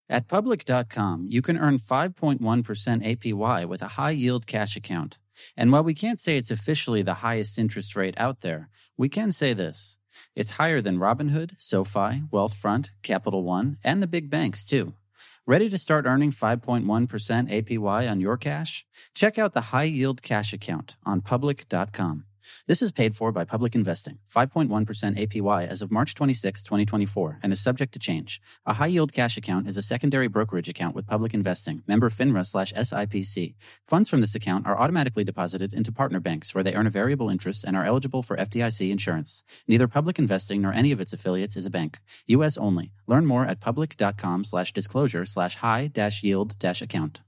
At Public.com, you can earn 5.1% APY with a high-yield cash account. And while we can't say it's officially the highest interest rate out there, we can say this. It's higher than Robinhood, SoFi, Wealthfront, Capital One, and the big banks, too. Ready to start earning 5.1% APY on your cash? Check out the high-yield cash account on Public.com. This is paid for by Public Investing, 5.1% APY as of March 26, 2024, and is subject to change. A high-yield cash account is a secondary brokerage account with Public Investing, member FINRA/SIPC. Funds from this account are automatically deposited into partner banks where they earn a variable interest and are eligible for FDIC insurance. Neither Public Investing nor any of its affiliates is a bank. U.S. only. Learn more at public.com/disclosure/high-yield-account.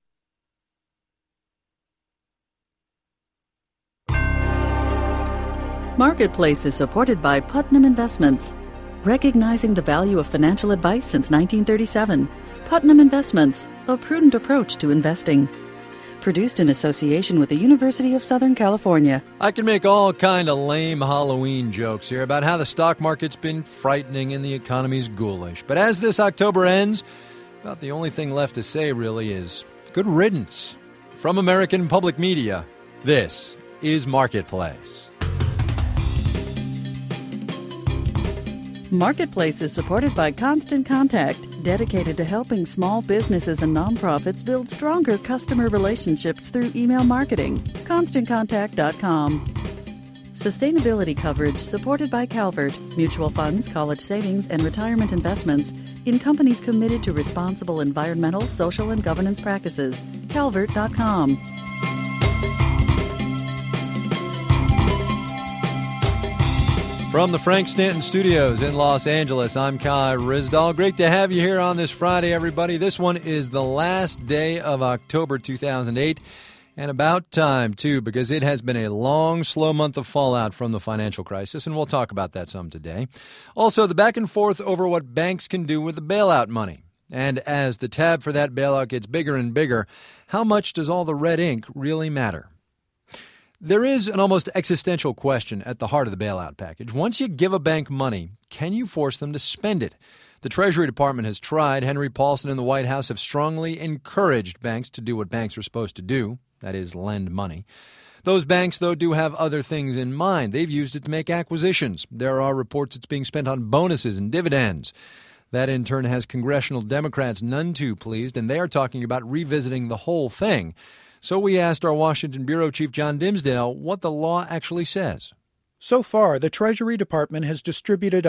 Marketplace is supported by Putnam Investments. Recognizing the value of financial advice since 1937, Putnam Investments, a prudent approach to investing. Produced in association with the University of Southern California. I can make all kind of lame Halloween jokes here about how the stock market's been frightening and the economy's ghoulish. But as this October ends, about the only thing left to say really is good riddance. From American Public Media, this is Marketplace. Marketplace is supported by Constant Contact, dedicated to helping small businesses and nonprofits build stronger customer relationships through email marketing. ConstantContact.com. Sustainability coverage supported by Calvert, mutual funds, college savings, and retirement investments in companies committed to responsible environmental, social, and governance practices. Calvert.com. From the Frank Stanton Studios in Los Angeles, I'm Kai Ryssdal. Great to have you here on this Friday, everybody. This one is the last day of October 2008, and about time, too, because it has been a long, slow month of fallout from the financial crisis, and we'll talk about that some today. Also, the back and forth over what banks can do with the bailout money. And as the tab for that bailout gets bigger and bigger, how much does all the red ink really matter? There is an almost existential question at the heart of the bailout package. Once you give a bank money, can you force them to spend it? The Treasury Department has tried. Henry Paulson and the White House have strongly encouraged banks to do what banks are supposed to do, that is, lend money. Those banks, though, do have other things in mind. They've used it to make acquisitions. There are reports it's being spent on bonuses and dividends. That, in turn, has congressional Democrats none too pleased, and they are talking about revisiting the whole thing. So we asked our Washington Bureau Chief John Dimsdale what the law actually says. So far, the Treasury Department has distributed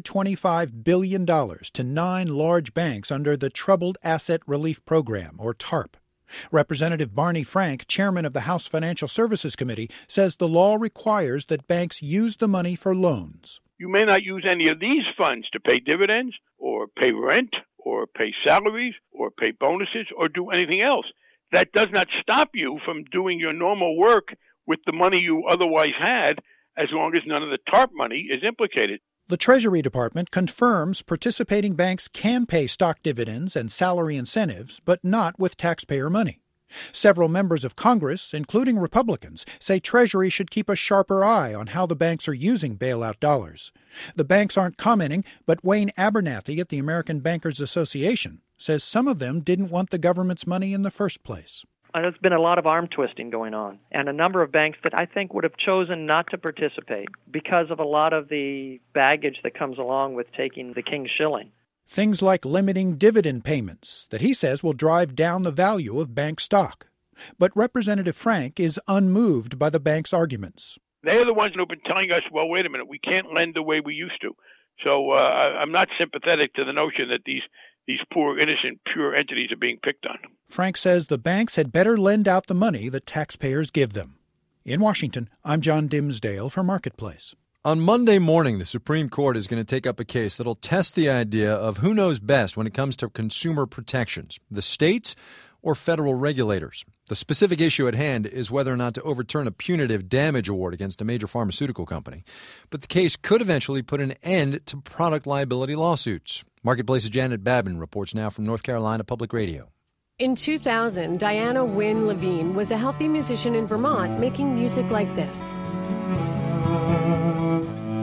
$125 billion to 9 large banks under the Troubled Asset Relief Program, or TARP. Representative Barney Frank, chairman of the House Financial Services Committee, says the law requires that banks use the money for loans. You may not use any of these funds to pay dividends, or pay rent, or pay salaries, or pay bonuses, or do anything else. That does not stop you from doing your normal work with the money you otherwise had, as long as none of the TARP money is implicated. The Treasury Department confirms participating banks can pay stock dividends and salary incentives, but not with taxpayer money. Several members of Congress, including Republicans, say Treasury should keep a sharper eye on how the banks are using bailout dollars. The banks aren't commenting, but Wayne Abernathy at the American Bankers Association says some of them didn't want the government's money in the first place. There's been a lot of arm twisting going on, and a number of banks that I think would have chosen not to participate because of a lot of the baggage that comes along with taking the king's shilling. Things like limiting dividend payments that he says will drive down the value of bank stock. But Representative Frank is unmoved by the bank's arguments. They're the ones who have been telling us, well, wait a minute, we can't lend the way we used to. So I'm not sympathetic to the notion that these poor, innocent, pure entities are being picked on. Frank says the banks had better lend out the money that taxpayers give them. In Washington, I'm John Dimsdale for Marketplace. On Monday morning, the Supreme Court is going to take up a case that'll test the idea of who knows best when it comes to consumer protections, the states or federal regulators. The specific issue at hand is whether or not to overturn a punitive damage award against a major pharmaceutical company. But the case could eventually put an end to product liability lawsuits. Marketplace's Janet Babin reports now from North Carolina Public Radio. In 2000, Diana Wynne Levine was a healthy musician in Vermont making music like this.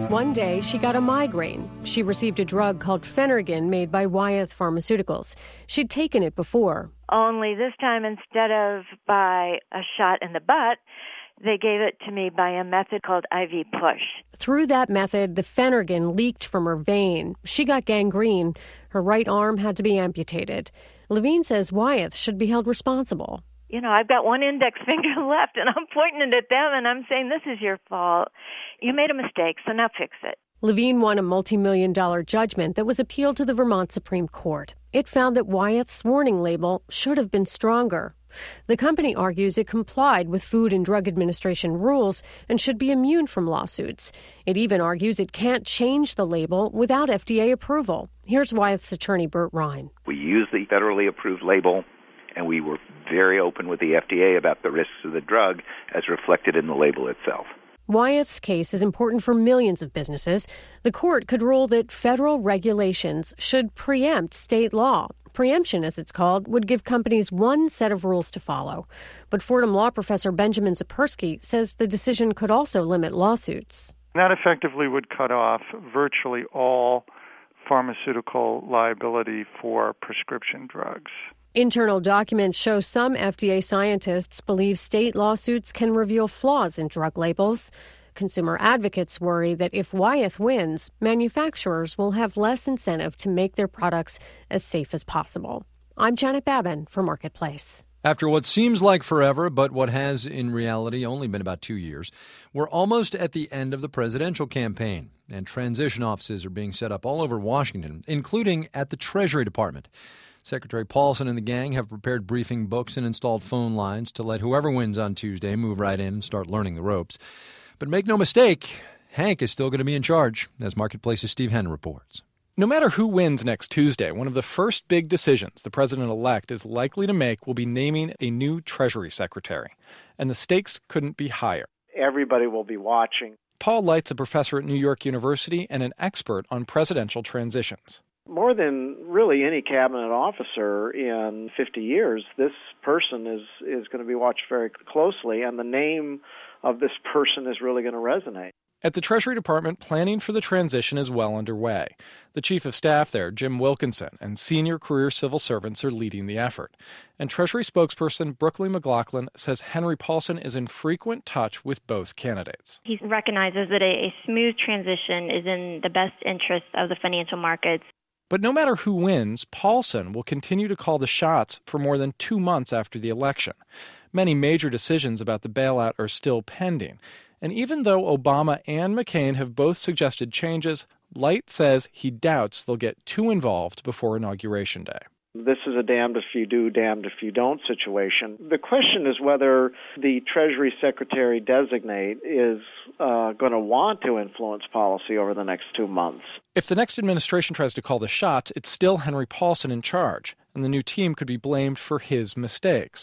One day, she got a migraine. She received a drug called Phenergan made by Wyeth Pharmaceuticals. She'd taken it before. Only this time, instead of by a shot in the butt, they gave it to me by a method called IV push. Through that method, the Phenergan leaked from her vein. She got gangrene. Her right arm had to be amputated. Levine says Wyeth should be held responsible. You know, I've got one index finger left, and I'm pointing it at them, and I'm saying, this is your fault. You made a mistake, so now fix it. Levine won a multi-million-dollar judgment that was appealed to the Vermont Supreme Court. It found that Wyeth's warning label should have been stronger. The company argues it complied with Food and Drug Administration rules and should be immune from lawsuits. It even argues it can't change the label without FDA approval. Here's Wyeth's attorney, Burt Ryan. We used the federally approved label, and we were very open with the FDA about the risks of the drug as reflected in the label itself. Wyeth's case is important for millions of businesses. The court could rule that federal regulations should preempt state law. Preemption, as it's called, would give companies one set of rules to follow. But Fordham law professor Benjamin Zapersky says the decision could also limit lawsuits. That effectively would cut off virtually all pharmaceutical liability for prescription drugs. Internal documents show some FDA scientists believe state lawsuits can reveal flaws in drug labels. Consumer advocates worry that if Wyeth wins, manufacturers will have less incentive to make their products as safe as possible. I'm Janet Babin for Marketplace. After what seems like forever, but what has in reality only been about 2 years, we're almost at the end of the presidential campaign, and transition offices are being set up all over Washington, including at the Treasury Department. Secretary Paulson and the gang have prepared briefing books and installed phone lines to let whoever wins on Tuesday move right in and start learning the ropes. But make no mistake, Hank is still going to be in charge, as Marketplace's Steve Henn reports. No matter who wins next Tuesday, one of the first big decisions the president-elect is likely to make will be naming a new Treasury Secretary. And the stakes couldn't be higher. Everybody will be watching. Paul Light's a professor at New York University and an expert on presidential transitions. More than really any cabinet officer in 50 years, this person is going to be watched very closely, and the name of this person is really going to resonate. At the Treasury Department, planning for the transition is well underway. The Chief of Staff there, Jim Wilkinson, and senior career civil servants are leading the effort. And Treasury spokesperson Brooklyn McLaughlin says Henry Paulson is in frequent touch with both candidates. He recognizes that a smooth transition is in the best interest of the financial markets. But no matter who wins, Paulson will continue to call the shots for more than 2 months after the election. Many major decisions about the bailout are still pending. And even though Obama and McCain have both suggested changes, Light says he doubts they'll get too involved before Inauguration Day. This is a damned if you do, damned if you don't situation. The question is whether the Treasury Secretary designate is going to want to influence policy over the next 2 months. If the next administration tries to call the shots, it's still Henry Paulson in charge, and the new team could be blamed for his mistakes.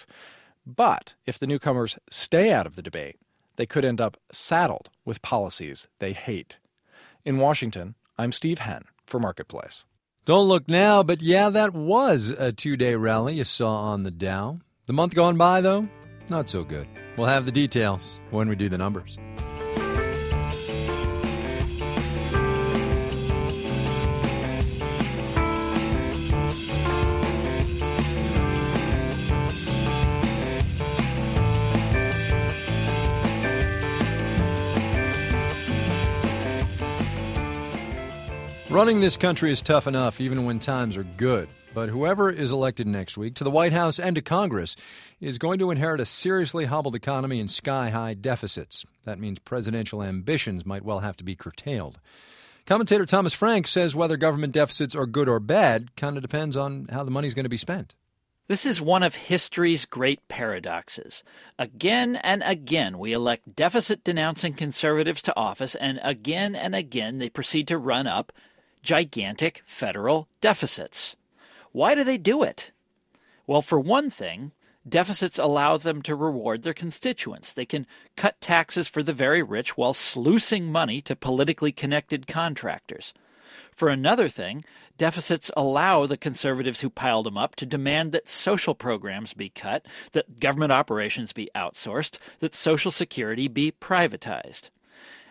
But if the newcomers stay out of the debate, they could end up saddled with policies they hate. In Washington, I'm Steve Henn for Marketplace. Don't look now, but yeah, that was a 2-day rally you saw on the Dow. The month gone by, though, not so good. We'll have the details when we do the numbers. Running this country is tough enough, even when times are good. But whoever is elected next week to the White House and to Congress is going to inherit a seriously hobbled economy and sky-high deficits. That means presidential ambitions might well have to be curtailed. Commentator Thomas Frank says whether government deficits are good or bad kind of depends on how the money's going to be spent. This is one of history's great paradoxes. Again and again, we elect deficit-denouncing conservatives to office, and again they proceed to run up gigantic federal deficits. Why do they do it? Well, for one thing, deficits allow them to reward their constituents. They can cut taxes for the very rich while sluicing money to politically connected contractors. For another thing, deficits allow the conservatives who piled them up to demand that social programs be cut, that government operations be outsourced, that Social Security be privatized.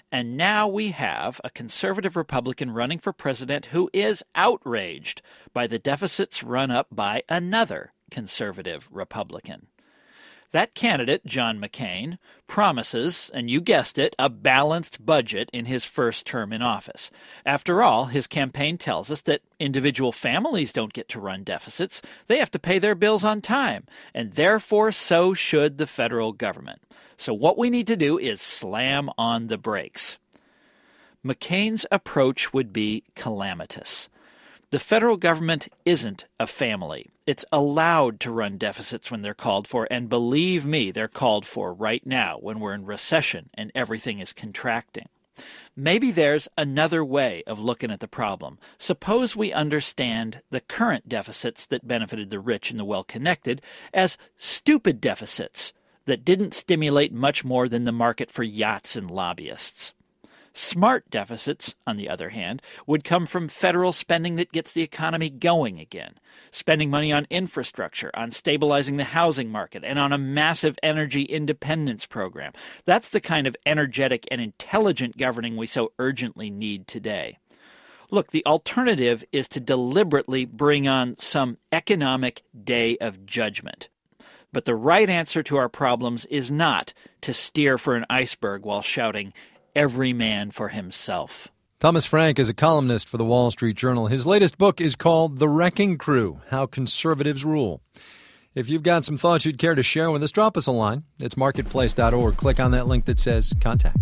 And now we have a conservative Republican running for president who is outraged by the deficits run up by another conservative Republican. That candidate, John McCain, promises, and you guessed it, a balanced budget in his first term in office. After all, his campaign tells us that individual families don't get to run deficits. They have to pay their bills on time, and therefore so should the federal government. So what we need to do is slam on the brakes. McCain's approach would be calamitous. The federal government isn't a family. It's allowed to run deficits when they're called for, and believe me, they're called for right now when we're in recession and everything is contracting. Maybe there's another way of looking at the problem. Suppose we understand the current deficits that benefited the rich and the well-connected as stupid deficits that didn't stimulate much more than the market for yachts and lobbyists. Smart deficits, on the other hand, would come from federal spending that gets the economy going again, spending money on infrastructure, on stabilizing the housing market, and on a massive energy independence program. That's the kind of energetic and intelligent governing we so urgently need today. Look, the alternative is to deliberately bring on some economic day of judgment. But the right answer to our problems is not to steer for an iceberg while shouting, "Every man for himself." Thomas Frank is a columnist for the Wall Street Journal. His latest book is called The Wrecking Crew: How Conservatives Rule. If you've got some thoughts you'd care to share with us, drop us a line. It's marketplace.org. Click on that link that says Contact.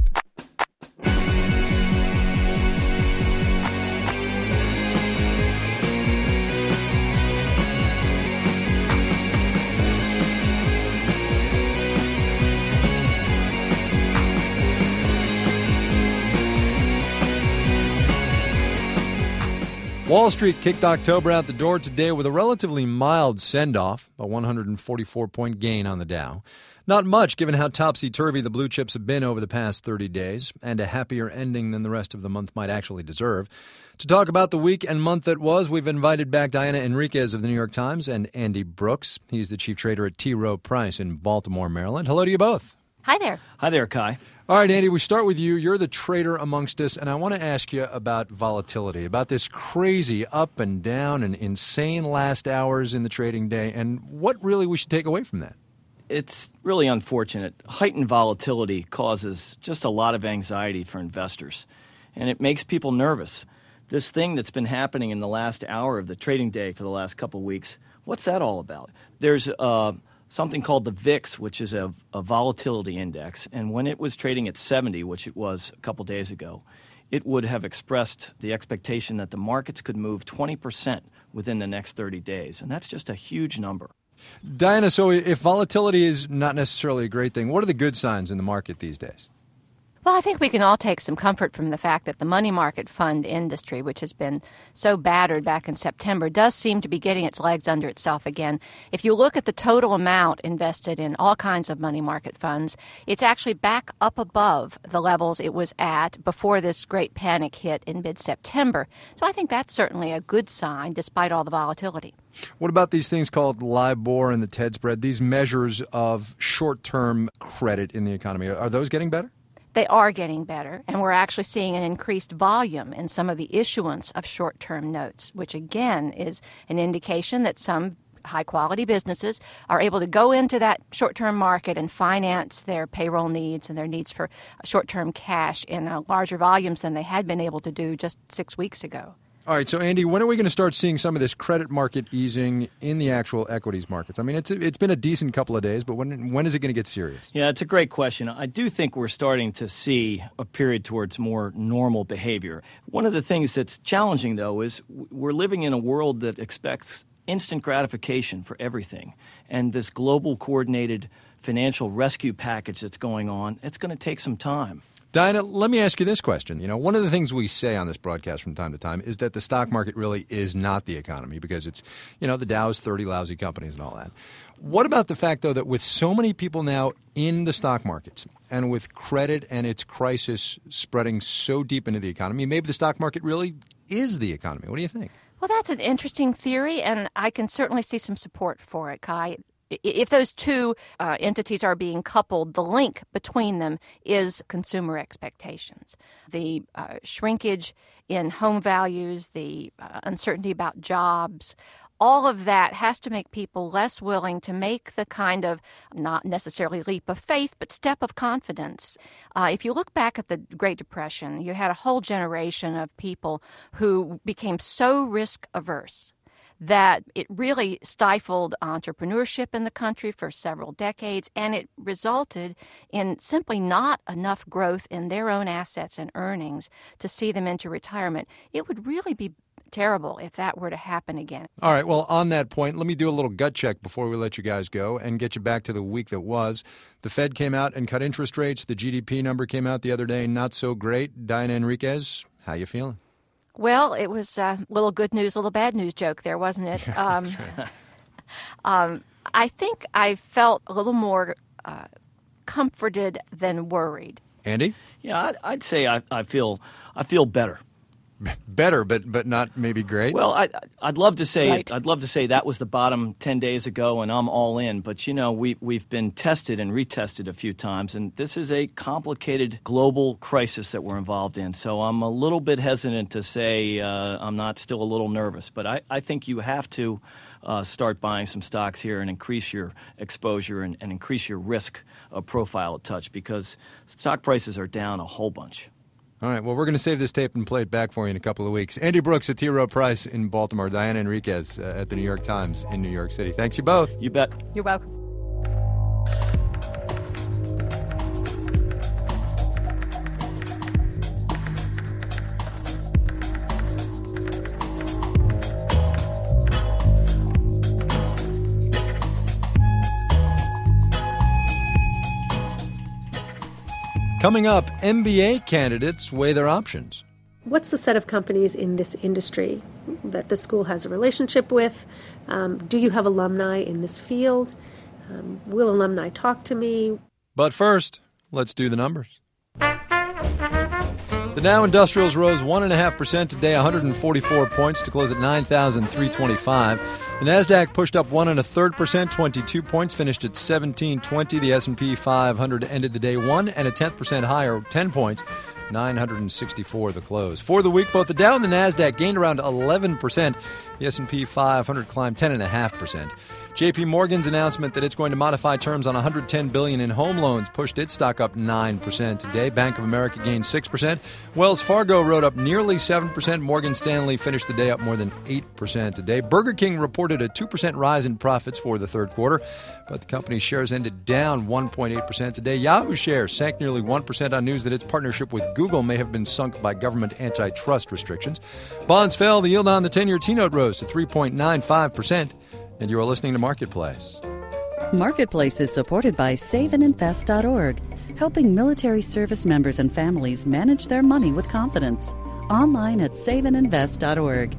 Wall Street kicked October out the door today with a relatively mild send-off, a 144-point gain on the Dow. Not much, given how topsy-turvy the blue chips have been over the past 30 days, and a happier ending than the rest of the month might actually deserve. To talk about the week and month that was, we've invited back Diana Enriquez of the New York Times and Andy Brooks. He's the chief trader at T. Rowe Price in Baltimore, Maryland. Hello to you both. Hi there. Hi there, Kai. All right, Andy, we start with you. You're the trader amongst us, and I want to ask you about volatility, about this crazy up and down and insane last hours in the trading day, and what really we should take away from that. It's really unfortunate. Heightened volatility causes just a lot of anxiety for investors, and it makes people nervous. This thing that's been happening in the last hour of the trading day for the last couple of weeks, what's that all about? There's something called the VIX, which is a volatility index. And when it was trading at 70, which it was a couple days ago, it would have expressed the expectation that the markets could move 20% within the next 30 days. And that's just a huge number. Diana, so if volatility is not necessarily a great thing, what are the good signs in the market these days? Well, I think we can all take some comfort from the fact that the money market fund industry, which has been so battered back in September, does seem to be getting its legs under itself again. If you look at the total amount invested in all kinds of money market funds, it's actually back up above the levels it was at before this great panic hit in mid-September. So I think that's certainly a good sign, despite all the volatility. What about these things called LIBOR and the TED spread, these measures of short-term credit in the economy? Are those getting better? They are getting better, and we're actually seeing an increased volume in some of the issuance of short-term notes, which again is an indication that some high-quality businesses are able to go into that short-term market and finance their payroll needs and their needs for short-term cash in larger volumes than they had been able to do just 6 weeks ago. All right, so Andy, when are we going to start seeing some of this credit market easing in the actual equities markets? I mean, it's been a decent couple of days, but when is it going to get serious? Yeah, it's a great question. I do think we're starting to see a period towards more normal behavior. One of the things that's challenging, though, is we're living in a world that expects instant gratification for everything. And this global coordinated financial rescue package that's going on, it's going to take some time. Diana, let me ask you this question. You know, one of the things we say on this broadcast from time to time is that the stock market really is not the economy because it's, you know, the Dow is 30 lousy companies and all that. What about the fact, though, that with so many people now in the stock markets and with credit and its crisis spreading so deep into the economy, maybe the stock market really is the economy? What do you think? Well, that's an interesting theory, and I can certainly see some support for it, Kai. if those two entities are being coupled, the link between them is consumer expectations. The shrinkage in home values, the uncertainty about jobs, all of that has to make people less willing to make the kind of, not necessarily leap of faith, but step of confidence. If you look back at the Great Depression, you had a whole generation of people who became so risk averse that it really stifled entrepreneurship in the country for several decades, and it resulted in simply not enough growth in their own assets and earnings to see them into retirement. It would really be terrible if that were to happen again. All right, well, on that point, let me do a little gut check before we let you guys go and get you back to the week that was. The Fed came out and cut interest rates. The GDP number came out the other day, not so great. Diana Enriquez, how you feeling? Well, it was a little good news, little bad news joke there, wasn't it? I think I felt a little more comforted than worried. Andy? Yeah, I'd say I feel better. Better, but not maybe great. Well, I'd love to say Right. I'd love to say that was the bottom 10 days ago, and I'm all in. But we've been tested and retested a few times, and this is a complicated global crisis that we're involved in. So I'm a little bit hesitant to say I'm not still a little nervous. But I think you have to start buying some stocks here and increase your exposure and increase your risk profile a touch, because stock prices are down a whole bunch. All right, well, we're going to save this tape and play it back for you in a couple of weeks. Andy Brooks at T. Rowe Price in Baltimore, Diana Enriquez at the New York Times in New York City. Thanks you both. You bet. You're welcome. Coming up, MBA candidates weigh their options. What's the set of companies in this industry that the school has a relationship with? Do you have alumni in this field? Will alumni talk to me? But first, let's do the numbers. The Dow Industrials rose 1.5% today, 144 points to close at 9,325. The Nasdaq pushed up 1 1/3%, 22 points, finished at 1720. The S&P 500 ended the day 1.1% higher, 10 points, 964 the close. For the week, both the Dow and the Nasdaq gained around 11%. The S&P 500 climbed 10.5%. J.P. Morgan's announcement that it's going to modify terms on $110 billion in home loans pushed its stock up 9% today. Bank of America gained 6%. Wells Fargo rode up nearly 7%. Morgan Stanley finished the day up more than 8% today. Burger King reported a 2% rise in profits for the third quarter, but the company's shares ended down 1.8% today. Yahoo shares sank nearly 1% on news that its partnership with Google may have been sunk by government antitrust restrictions. Bonds fell. The yield on the 10-year T-note rose to 3.95%. And you are listening to Marketplace. Marketplace is supported by SaveAndInvest.org, helping military service members and families manage their money with confidence. Online at SaveAndInvest.org.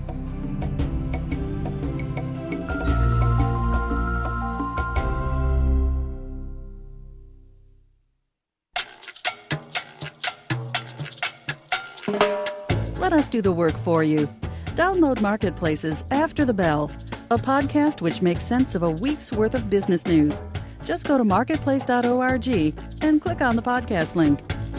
Let us do the work for you. Download Marketplace's After the Bell, a podcast which makes sense of a week's worth of business news. Just go to marketplace.org and click on the podcast link.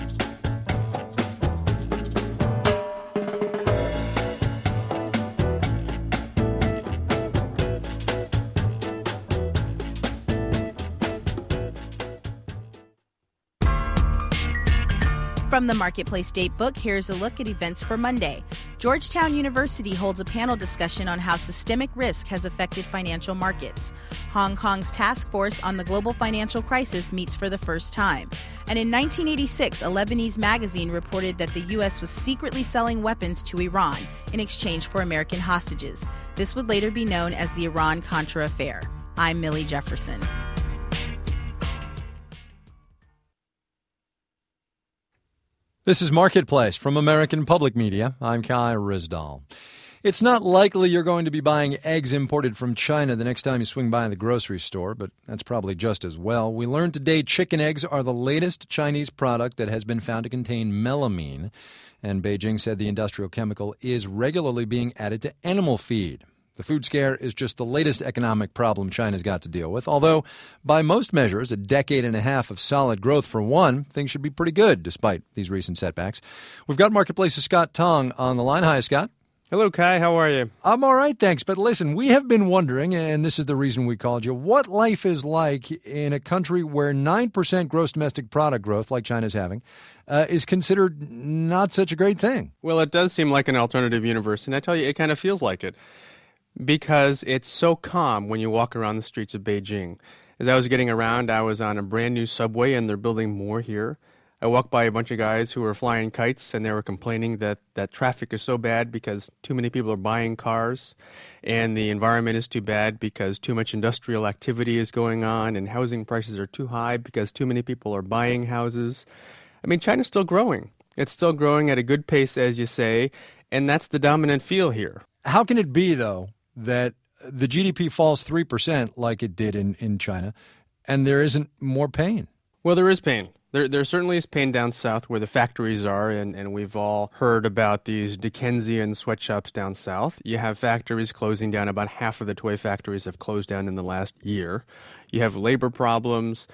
From the Marketplace Datebook, here's a look at events for Monday. Georgetown University holds a panel discussion on how systemic risk has affected financial markets. Hong Kong's task force on the global financial crisis meets for the first time. And in 1986, a Lebanese magazine reported that the U.S. was secretly selling weapons to Iran in exchange for American hostages. This would later be known as the Iran-Contra affair. I'm Millie Jefferson. This is Marketplace from American Public Media. I'm Kai Ryssdal. It's not likely you're going to be buying eggs imported from China the next time you swing by the grocery store, but that's probably just as well. We learned today chicken eggs are the latest Chinese product that has been found to contain melamine, and Beijing said the industrial chemical is regularly being added to animal feed. The food scare is just the latest economic problem China's got to deal with, although by most measures, a decade and a half of solid growth for one, things should be pretty good despite these recent setbacks. We've got Marketplace's Scott Tong on the line. Hi, Scott. Hello, Kai. How are you? I'm all right, thanks. But listen, we have been wondering, and this is the reason we called you, what life is like in a country where 9% gross domestic product growth, like China's having, is considered not such a great thing. Well, it does seem like an alternative universe, and I tell you, it kind of feels like it because it's so calm when you walk around the streets of Beijing. As I was getting around, I was on a brand new subway, and they're building more here. I walked by a bunch of guys who were flying kites, and they were complaining that traffic is so bad because too many people are buying cars, and the environment is too bad because too much industrial activity is going on, and housing prices are too high because too many people are buying houses. I mean, China's still growing. It's still growing at a good pace, as you say, and that's the dominant feel here. How can it be, though, that the GDP falls 3% like it did in China, and there isn't more pain? Well, there is pain. There certainly is pain down south where the factories are, and we've all heard about these Dickensian sweatshops down south. You have factories closing down. About half of the toy factories have closed down in the last year. You have labor problems.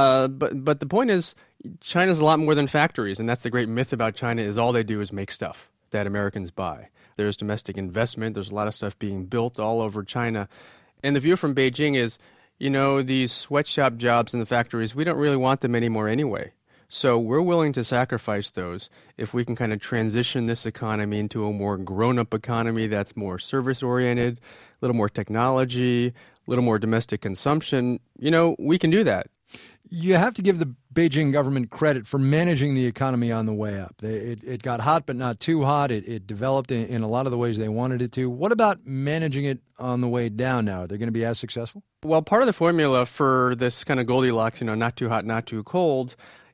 But the point is, China's a lot more than factories, and that's the great myth about China is all they do is make stuff that Americans buy. There's domestic investment. There's a lot of stuff being built all over China. And the view from Beijing is, you know, these sweatshop jobs in the factories, we don't really want them anymore anyway. So we're willing to sacrifice those if we can kind of transition this economy into a more grown-up economy that's more service-oriented, a little more technology, a little more domestic consumption. You know, we can do that. You have to give the Beijing government credit for managing the economy on the way up. It got hot, but not too hot. It developed in a lot of the ways they wanted it to. What about managing it on the way down now? Are they going to be as successful? Well, part of the formula for this kind of Goldilocks, you know, not too hot, not too cold,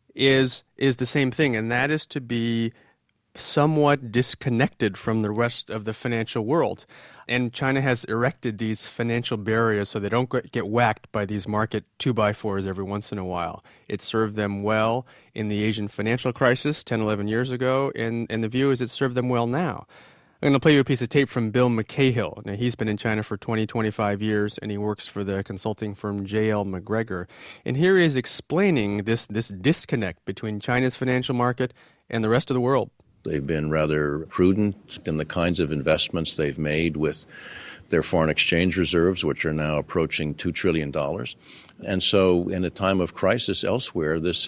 is the same thing, and that is to be somewhat disconnected from the rest of the financial world. And China has erected these financial barriers so they don't get whacked by these market 2x4s every once in a while. It served them well in the Asian financial crisis 10, 11 years ago, and the view is it served them well now. I'm going to play you a piece of tape from Bill McCahill. Now, he's been in China for 20, 25 years, and he works for the consulting firm J.L. McGregor. And here he is explaining this disconnect between China's financial market and the rest of the world. They've been rather prudent in the kinds of investments they've made with their foreign exchange reserves, which are now approaching $2 trillion. And so in a time of crisis elsewhere, this,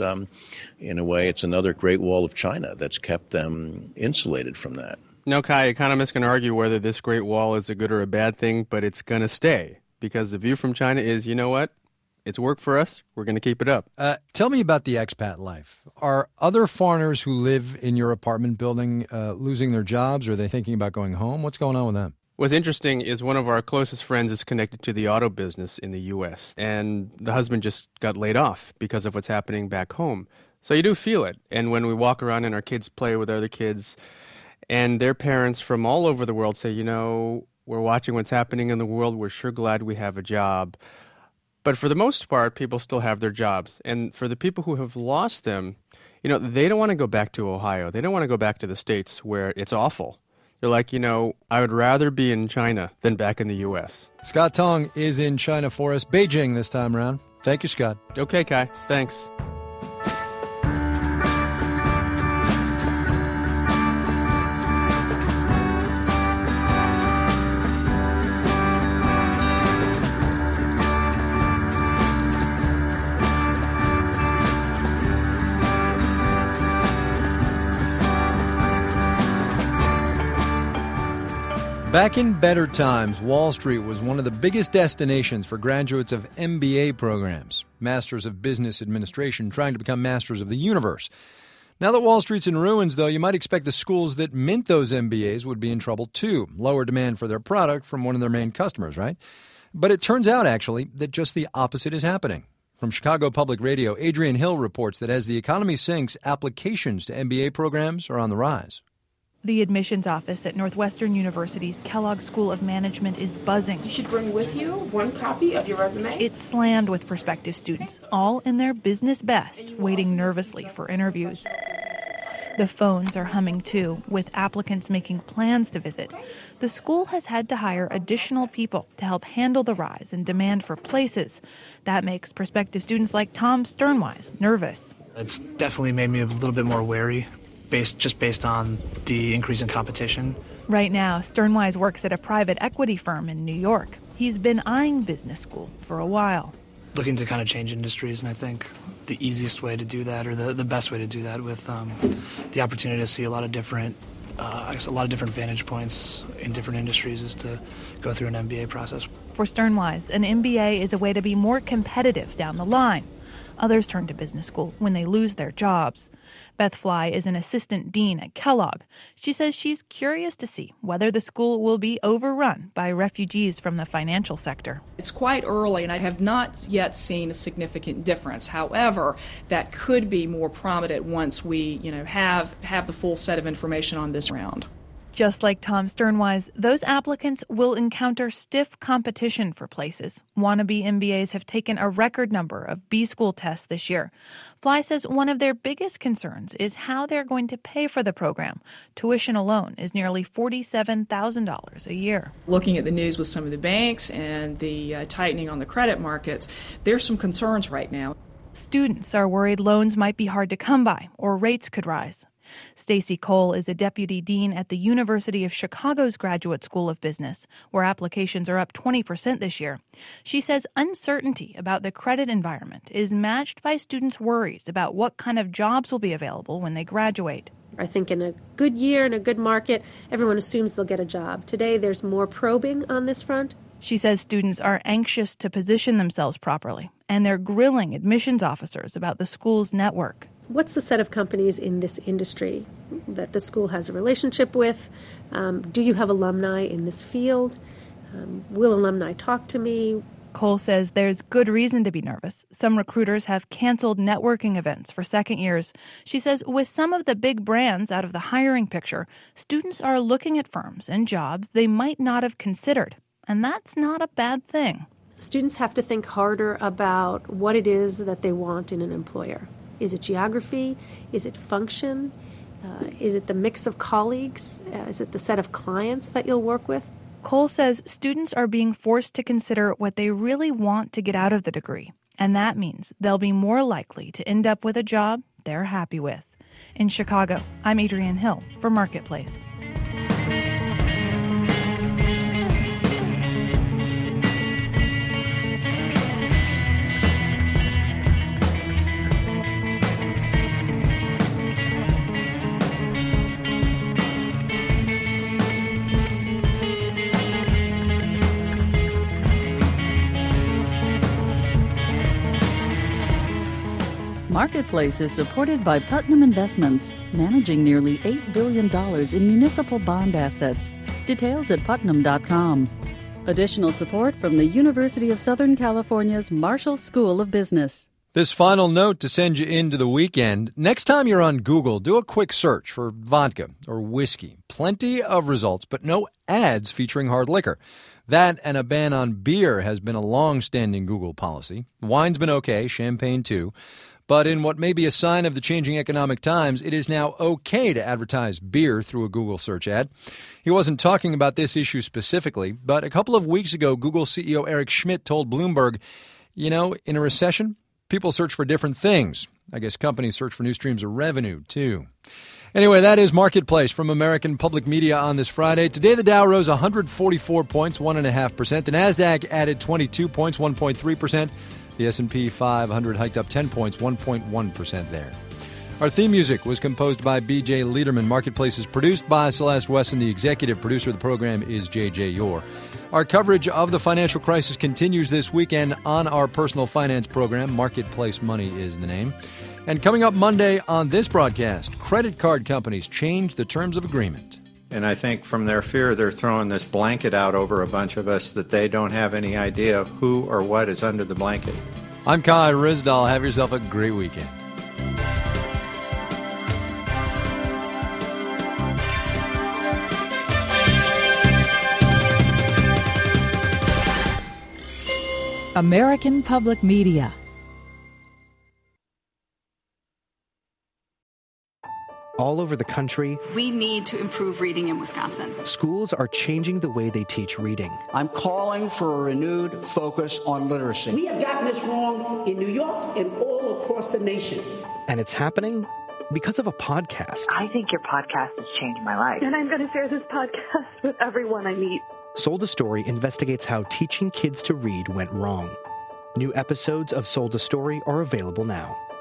in a way, it's another Great Wall of China that's kept them insulated from that. No, Kai, economists can argue whether this Great Wall is a good or a bad thing, but it's going to stay because the view from China is, you know what? It's worked for us. We're going to keep it up. Tell me about the expat life. Are other foreigners who live in your apartment building losing their jobs? Or are they thinking about going home? What's going on with them? What's interesting is one of our closest friends is connected to the auto business in the U.S., and the husband just got laid off because of what's happening back home. So you do feel it. And when we walk around and our kids play with other kids, and their parents from all over the world say, you know, we're watching what's happening in the world. We're sure glad we have a job. But for the most part, people still have their jobs. And for the people who have lost them, you know, they don't want to go back to Ohio. They don't want to go back to the States where it's awful. They're like, you know, I would rather be in China than back in the U.S. Scott Tong is in China for us. Beijing this time around. Thank you, Scott. Okay, Kai. Thanks. Back in better times, Wall Street was one of the biggest destinations for graduates of MBA programs, Masters of Business Administration, trying to become masters of the universe. Now that Wall Street's in ruins, though, you might expect the schools that mint those MBAs would be in trouble, too. Lower demand for their product from one of their main customers, right? But it turns out, actually, that just the opposite is happening. From Chicago Public Radio, Adrian Hill reports that as the economy sinks, applications to MBA programs are on the rise. The admissions office at Northwestern University's Kellogg School of Management is buzzing. You should bring with you one copy of your resume. It's slammed with prospective students, all in their business best, waiting nervously for interviews. The phones are humming too, with applicants making plans to visit. The school has had to hire additional people to help handle the rise in demand for places. That makes prospective students like Tom Sternwise nervous. It's definitely made me a little bit more wary, based on the increase in competition. Right now, Sternwise works at a private equity firm in New York. He's been eyeing business school for a while. Looking to kind of change industries, and I think the easiest way to do that, or the best way to do that, with the opportunity to see a lot of different vantage points in different industries, is to go through an MBA process. For Sternwise, an MBA is a way to be more competitive down the line. Others turn to business school when they lose their jobs. Beth Fly is an assistant dean at Kellogg. She says she's curious to see whether the school will be overrun by refugees from the financial sector. It's quite early, and I have not yet seen a significant difference. However, that could be more prominent once we, have the full set of information on this round. Just like Tom Sternwise, those applicants will encounter stiff competition for places. Wannabe MBAs have taken a record number of B-school tests this year. Fly says one of their biggest concerns is how they're going to pay for the program. Tuition alone is nearly $47,000 a year. Looking at the news with some of the banks and the tightening on the credit markets, there's some concerns right now. Students are worried loans might be hard to come by or rates could rise. Stacy Cole is a deputy dean at the University of Chicago's Graduate School of Business, where applications are up 20% this year. She says uncertainty about the credit environment is matched by students' worries about what kind of jobs will be available when they graduate. I think in a good year, in a good market, everyone assumes they'll get a job. Today, there's more probing on this front. She says students are anxious to position themselves properly, and they're grilling admissions officers about the school's network. What's the set of companies in this industry that the school has a relationship with? Do you have alumni in this field? Will alumni talk to me? Cole says there's good reason to be nervous. Some recruiters have canceled networking events for second years. She says with some of the big brands out of the hiring picture, students are looking at firms and jobs they might not have considered. And that's not a bad thing. Students have to think harder about what it is that they want in an employer. Is it geography? Is it function? Is it the mix of colleagues? Is it the set of clients that you'll work with? Cole says students are being forced to consider what they really want to get out of the degree, and that means they'll be more likely to end up with a job they're happy with. In Chicago, I'm Adrienne Hill for Marketplace. Marketplace is supported by Putnam Investments, managing nearly $8 billion in municipal bond assets. Details at putnam.com. Additional support from the University of Southern California's Marshall School of Business. This final note to send you into the weekend. Next time you're on Google, do a quick search for vodka or whiskey. Plenty of results, but no ads featuring hard liquor. That and a ban on beer has been a long-standing Google policy. Wine's been okay, champagne too. But in what may be a sign of the changing economic times, it is now okay to advertise beer through a Google search ad. He wasn't talking about this issue specifically, but a couple of weeks ago, Google CEO Eric Schmidt told Bloomberg, in a recession, people search for different things. I guess companies search for new streams of revenue, too. Anyway, that is Marketplace from American Public Media on this Friday. Today, the Dow rose 144 points, 1.5%. The Nasdaq added 22 points, 1.3%. The S&P 500 hiked up 10 points, 1.1% there. Our theme music was composed by B.J. Liederman. Marketplace is produced by Celeste Wesson. The executive producer of the program is J.J. Yore. Our coverage of the financial crisis continues this weekend on our personal finance program. Marketplace Money is the name. And coming up Monday on this broadcast, credit card companies change the terms of agreement. And I think from their fear, they're throwing this blanket out over a bunch of us that they don't have any idea of who or what is under the blanket. I'm Kai Ryssdal. Have yourself a great weekend. American Public Media. all over the country. We need to improve reading in Wisconsin. Schools are changing the way they teach reading. I'm calling for a renewed focus on literacy. We have gotten this wrong in New York and all across the nation. And it's happening because of a podcast. I think your podcast has changed my life. And I'm going to share this podcast with everyone I meet. Sold a Story investigates how teaching kids to read went wrong. New episodes of Sold a Story are available now.